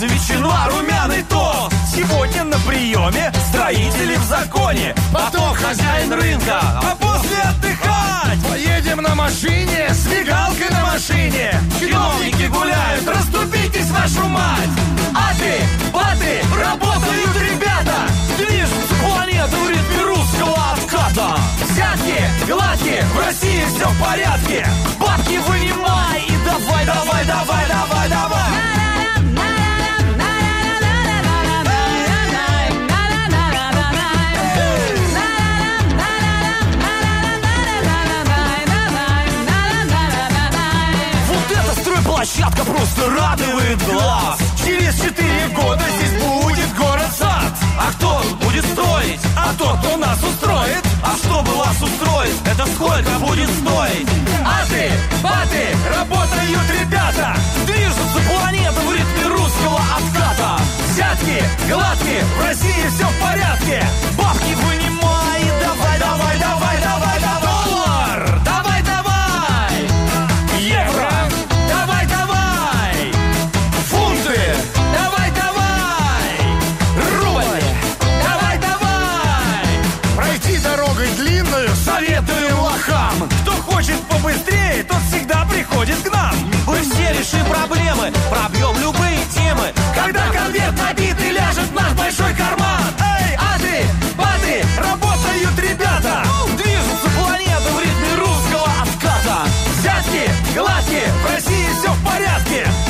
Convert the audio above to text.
за ветчину, а румяный тост. Сегодня на приеме строители в законе, потом хозяин рынка, а после отдыхать. Поедем на машине, с мигалкой на машине. Чиновники гуляют, расступитесь, вашу мать. Аты, баты, работают ребята, движутся планету в ритме русского отката. Взятки, гладки, в России все в порядке. Бабки вынимай и давай, давай, давай, давай, давай. Площадка просто радует глаз. Через 4 года здесь будет город-сад. А кто будет строить? А тот, кто нас устроит. А чтобы вас устроить, это сколько будет стоить? Аты, баты, работают ребята, движутся планета в ритме русского отката. Взятки, гладки, в России все в порядке. Бабки вынимай, давай, давай, давай, давай, давай. Доллар, давай, давай. Евро, давай, давай. Фунты, давай, давай. Рубль, давай, давай. Пройти дорогой длинную Советуем лохам. Кто хочет побыстрее, тот всегда приходит к нам. Мы все решим проблемы, пробьем любые темы. Когда конверт набит и ляжет в наш большой карман. Эй, аты, баты, работают ребята, движутся планеты в ритме русского отката. Взятки, гладки, в России все в порядке.